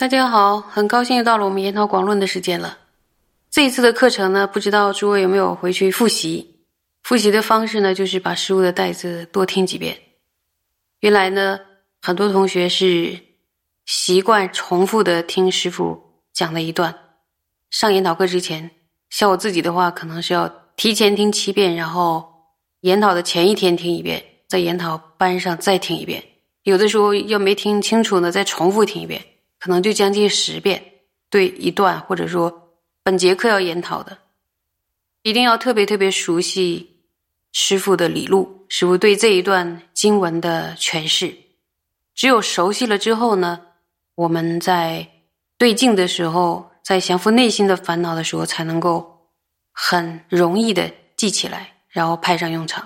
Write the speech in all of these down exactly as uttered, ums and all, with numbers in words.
大家好，很高兴又到了我们研讨广论的时间了。这一次的课程呢，不知道诸位有没有回去复习。复习的方式呢，就是把师父的带子多听几遍。原来呢，很多同学是习惯重复的听师父讲的一段。上研讨课之前，像我自己的话，可能是要提前听七遍，然后研讨的前一天听一遍，在研讨班上再听一遍。有的时候要没听清楚呢，再重复听一遍。可能就将近十遍，对一段或者说本节课要研讨的，一定要特别特别熟悉师父的理路，师父对这一段经文的诠释。只有熟悉了之后呢，我们在对境的时候，在降服内心的烦恼的时候，才能够很容易的记起来，然后派上用场。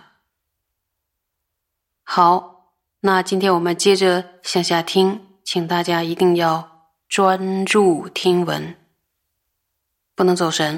好，那今天我们接着向下听，请大家一定要专注听闻，不能走神。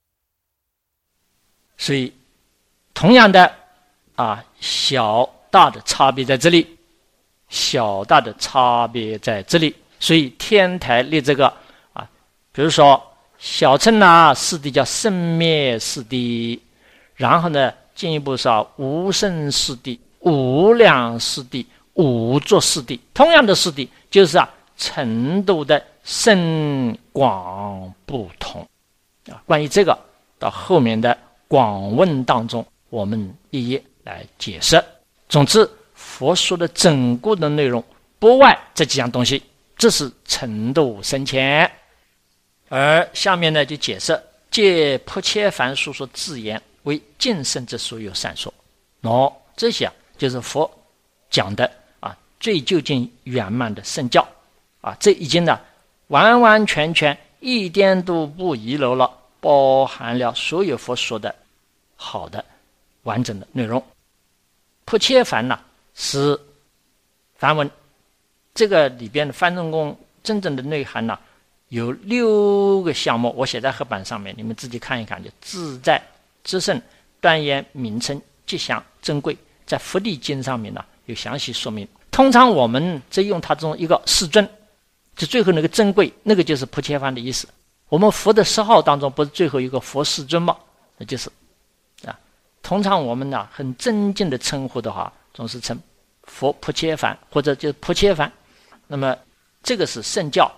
所以同样的啊，小大的差别在这里，小大的差别在这里。所以天台立这个啊，比如说小乘啊四谛叫生灭四谛，然后呢进一步说无生四谛、无量四谛、无作四谛。同样的四谛就是啊程度的深广不同啊。关于这个到后面的广问当中我们一一来解释。总之佛说的整个的内容不外这几样东西，这是程度深浅。而下面呢就解释借迫切凡书说自言为尽圣之所有善说。哦，这些啊就是佛讲的啊最究竟圆满的圣教啊，这已经呢完完全全一点都不遗漏了，包含了所有佛说的好的完整的内容。迫切梵呢是梵文，这个里边的梵正功真正的内涵呢有六个项目，我写在黑板上面，你们自己看一看。就自在、至圣、端严、名称、吉祥、珍贵，在佛地经上面呢有详细说明。通常我们只用它中一个世尊，就最后那个珍贵，那个就是迫切梵的意思。我们佛的十号当中不是最后一个佛世尊吗？那就是啊，通常我们呢很尊敬的称呼的话，总是称佛迫切梵或者就是迫切梵。那么这个是圣教。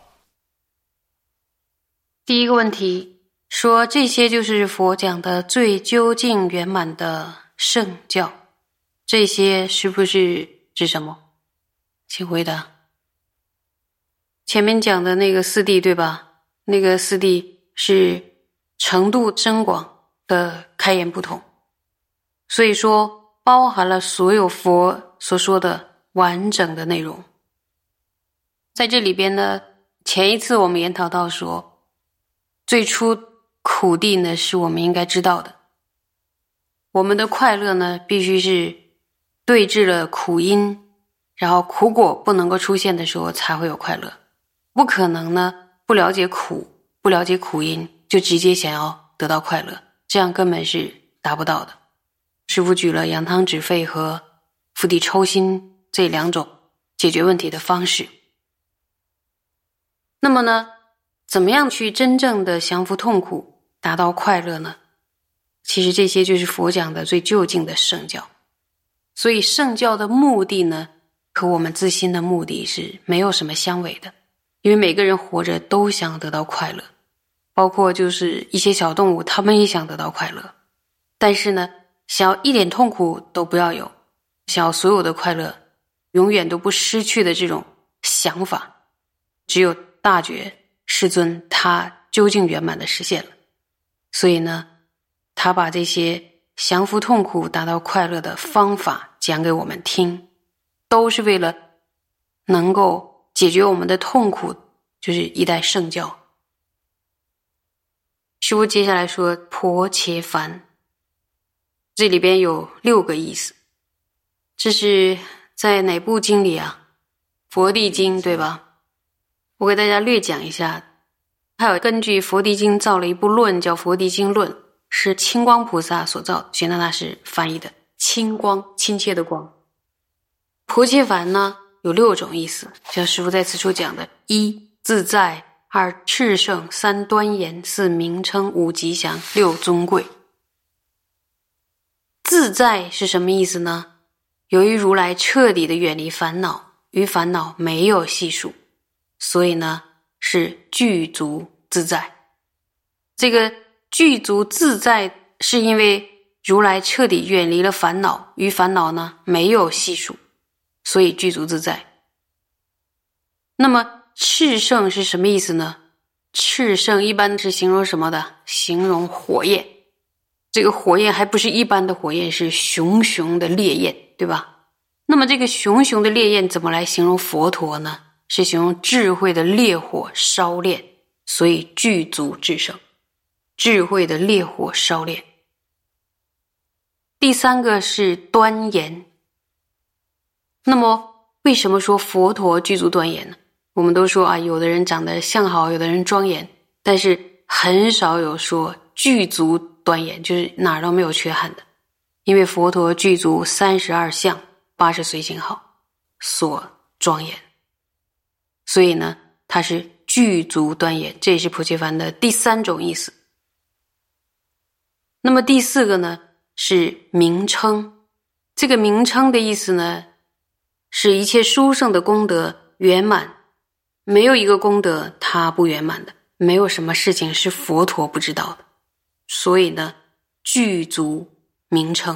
第一个问题说，这些就是佛讲的最究竟圆满的圣教，这些是不是指什么？请回答。前面讲的那个四谛对吧？那个四谛是程度深广的开言不同，所以说包含了所有佛所说的完整的内容。在这里边呢，前一次我们研讨到说，最初苦谛呢是我们应该知道的，我们的快乐呢必须是对治了苦因，然后苦果不能够出现的时候才会有快乐。不可能呢不了解苦，不了解苦因就直接想要得到快乐，这样根本是达不到的。师父举了扬汤止沸和釜底抽薪这两种解决问题的方式。那么呢，怎么样去真正的降服痛苦，达到快乐呢？其实这些就是佛讲的最究竟的圣教。所以圣教的目的呢，和我们自心的目的是没有什么相违的。因为每个人活着都想得到快乐，包括就是一些小动物，他们也想得到快乐。但是呢，想要一点痛苦都不要有，想要所有的快乐永远都不失去的这种想法，只有大觉世尊他究竟圆满的实现了。所以呢，他把这些降服痛苦达到快乐的方法讲给我们听，都是为了能够解决我们的痛苦，就是一代圣教。师父接下来说迫切梵，这里边有六个意思。这是在哪部经里啊？佛地经对吧？我给大家略讲一下。还有根据佛地经造了一部论叫佛地经论，是清光菩萨所造，玄奘大师翻译的。清光，亲切的光。迫切梵呢有六种意思，像师父在此处讲的：一， 自在，二炽盛，三端严，四名称，五吉祥，六尊贵。自在是什么意思呢？由于如来彻底的远离烦恼，与烦恼没有系数，所以呢是具足自在。这个具足自在是因为如来彻底远离了烦恼，与烦恼呢没有系数，所以具足自在。那么炽盛是什么意思呢？炽盛一般是形容什么的？形容火焰。这个火焰还不是一般的火焰，是熊熊的烈焰，对吧？那么这个熊熊的烈焰怎么来形容佛陀呢？是形容智慧的烈火烧炼，所以具足至圣。智慧的烈火烧炼。第三个是端严。那么为什么说佛陀具足端严呢？我们都说啊，有的人长得相好，有的人庄严，但是很少有说具足端严，就是哪儿都没有缺憾的。因为佛陀具足三十二相，八十随行好，所庄严，所以呢它是具足端严，这也是普契梵的第三种意思。那么第四个呢是名称。这个名称的意思呢是一切殊胜的功德圆满，没有一个功德它不圆满的，没有什么事情是佛陀不知道的，所以呢具足名称。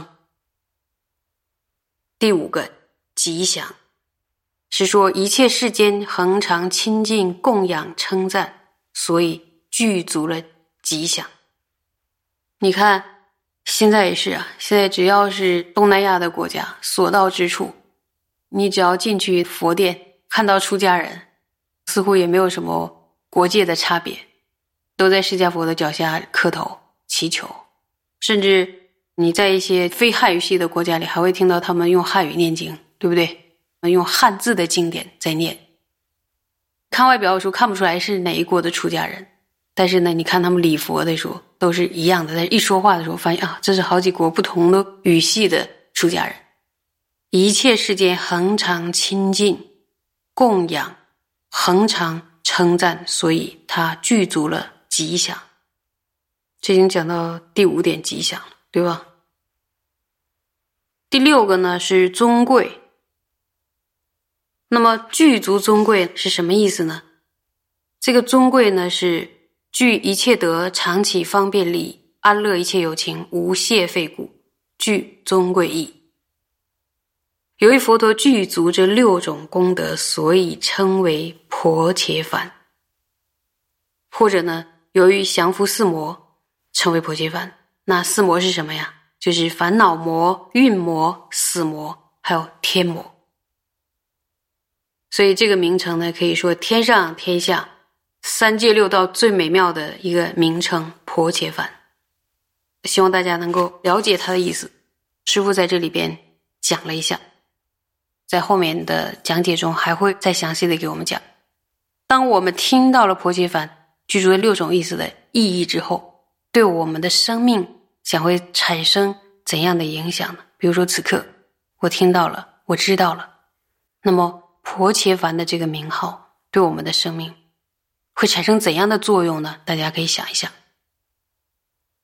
第五个吉祥，是说一切世间恒常亲近供养称赞，所以具足了吉祥。你看现在也是啊，现在只要是东南亚的国家，所到之处，你只要进去佛殿看到出家人，似乎也没有什么国界的差别，都在释迦佛的脚下磕头祈求。甚至你在一些非汉语系的国家里，还会听到他们用汉语念经，对不对？用汉字的经典在念。看外表的时候看不出来是哪一国的出家人，但是呢你看他们礼佛的时候都是一样的，但是一说话的时候发现啊，这是好几国不同的语系的出家人。一切世间恒常亲近供养恒常称赞，所以他具足了吉祥。这已经讲到第五点吉祥了，对吧？第六个呢是尊贵。那么具足尊贵是什么意思呢？这个尊贵呢是具一切德，常起方便力，安乐一切有情，无懈废故，具尊贵意。由于佛陀具足这六种功德，所以称为婆伽梵。或者呢由于降伏四魔称为婆伽梵。那四魔是什么呀？就是烦恼魔、蕴魔、死魔还有天魔。所以这个名称呢可以说天上天下三界六道最美妙的一个名称，婆伽梵。希望大家能够了解它的意思。师父在这里边讲了一下，在后面的讲解中还会再详细的给我们讲。当我们听到了婆伽梵具足了六种意思的意义之后，对我们的生命将会产生怎样的影响呢？比如说此刻我听到了，我知道了，那么婆伽梵的这个名号对我们的生命会产生怎样的作用呢？大家可以想一想。